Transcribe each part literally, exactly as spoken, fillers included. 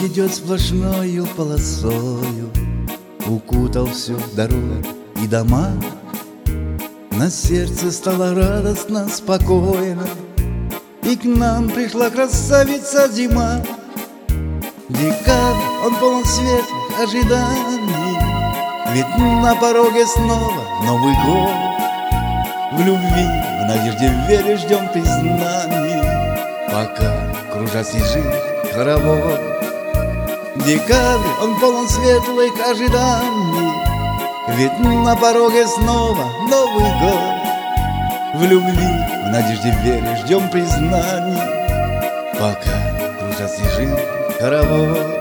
Дождь идет сплошною полосою, укутал всю дорогу и дома. На сердце стало радостно, спокойно, и к нам пришла красавица зима. Декабрь, он полон светлых ожиданий, ведь на пороге снова Новый год. В любви, в надежде, в вере ждем признаний, пока кружат снежинки хоровод. Декабрь, он полон светлых ожиданий, ведь на пороге снова Новый год. В любви, в надежде, в вере ждем признаний, пока кружат снежинки хоровод.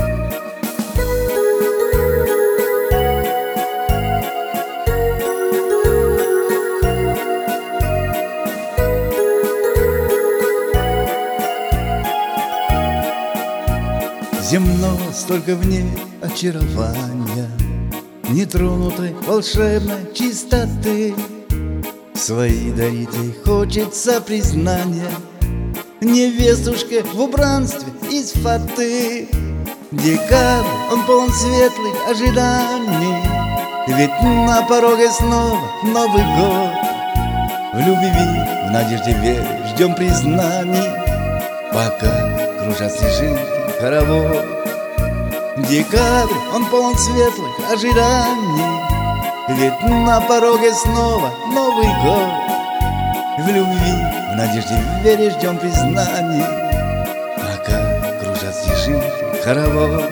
Земного столько в ней очарования, нетронутой волшебной чистоты. Свои дарить ей хочется признания, невестушке в убранстве из фаты. Декабрь, он полон светлых ожиданий, ведь на пороге снова Новый год. В любви, в надежде, в вере ждем признаний, пока кружат снежинки хоровод. Декабрь, он полон светлых ожиданий, ведь на пороге снова Новый год. В любви, в надежде, в вере ждем признаний, пока кружат снежинки хоровод.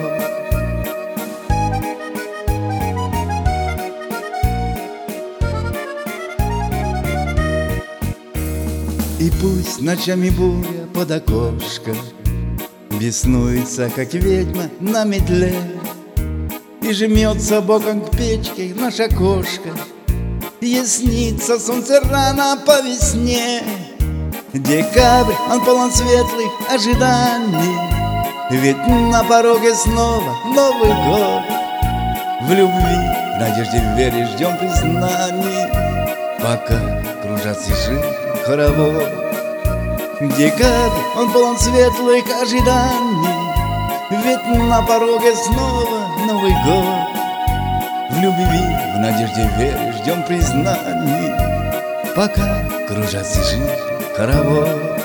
И пусть ночами буря под окошком беснуется, как ведьма на метле, и жмется боком к печке наша кошка, ей снится солнце рано по весне. Декабрь, он полон светлых ожиданий, ведь на пороге снова Новый год. В любви, в надежде, в вере ждем признаний, пока кружат снежинки хоровод. Декабрь, он полон светлых ожиданий, ведь на пороге снова Новый год. В любви, в надежде, в вере ждем признаний, пока кружат снежинки хоровод.